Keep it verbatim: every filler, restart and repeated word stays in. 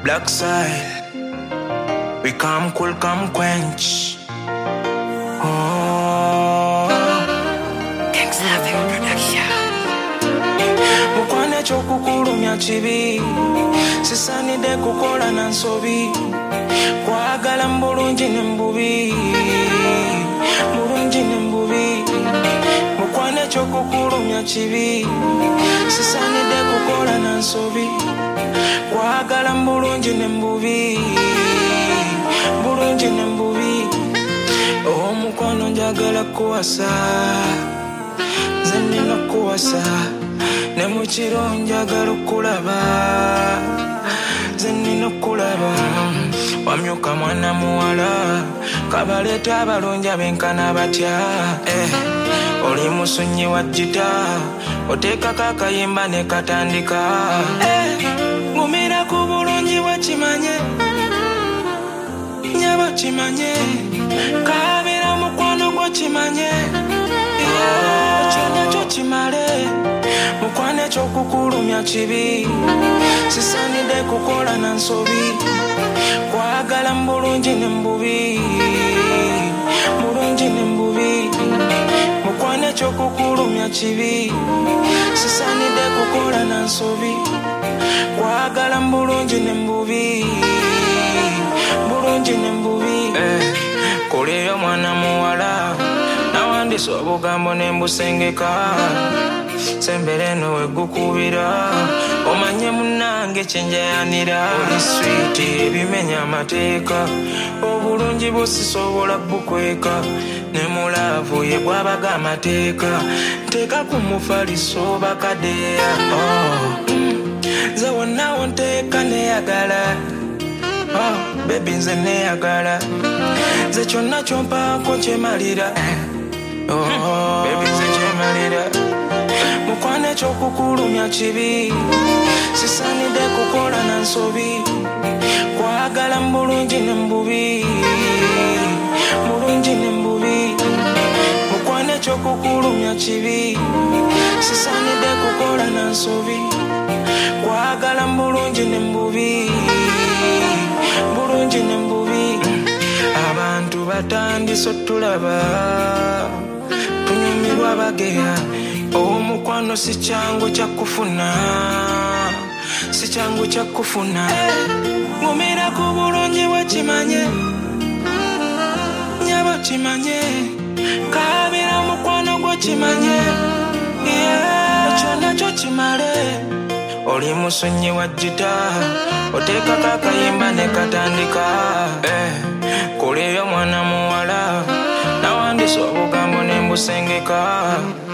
Black side, we come cool, come quench. Oh, Thanks Laughing Production. mukwane chokukulumya chibi, sisanide kukola na nsobi, kwagala mbulungi ne mbubi, mbulungi ne mbubi. Mukwane chokukulumya chibi, sisanide kukola na nsobi, kwagala mbulungi ne mbubi, mbulungi ne mbubi. Omukwano njagala kuwasa, nze nina kuwasa, ne mu kiro njagala okulaba, nze nina okulaba. Wamyuka mwana muwala, kabaleeta abalungi abenkana batya. Eh, oli musunyi wa jita, oteekako akayimba ne katandika. Eh, ngumira ku bulungi wakimanye, nyaba kimanye, kabeera mukwano gwo kimanye. Ekyo nakyo kimale, mukwano ekyokukulumya kibi, sisanide kukola na nsobi, kwagala mbulungi ne mbubi, mbulungi ne mbubi. Mukwano ekyokukulumya kibi, sisanide kukola na nsobi, kwagala mbulungi ne mbubi, mbulungi ne mbubi. Eh, kuliyo mwana muwala, nawandisa obugambo ne mbusengeka, sembere nowe gukubira, omanye munange kyenjayanira. Oli sweet ebimenya amateeka, obulungi busisobola bukweka, ne mulaavu ye bwabaga amateeka, nteeka ku mufaliso bakadeya. Oh, mm, nze wonnawo nteeka neyagala, oh, baby nze neyagala, nze kyonna kyompaako kyemalira. Oh, baby nze kyemalira. Mukwano ekyokukulumya kibi, sisanide kukola na nsobi, kwagala mbulungi ne mbubi, mbulungi ne mbubi. Mukwano ekyokukulumya kibi, sisanide kukola na nsobi, kwagala mbulungi ne mbubi, mbulungi ne mbubi. Abantu batandise otulaba, tunyumirwa bageya, omukwano si kyangu kyakufuna, si kyangu kyakufuna. Ngumira ku bulungi wakimanye, nyaba kimanye, kabeera mukwano gwo kimanye. Ekyo nakyo kimale, oli musunyi wa jita, oteekako akayimba ne katandika. Eh, kuliyo mwana muwala, nawandisa obugambo ne mbusengeka,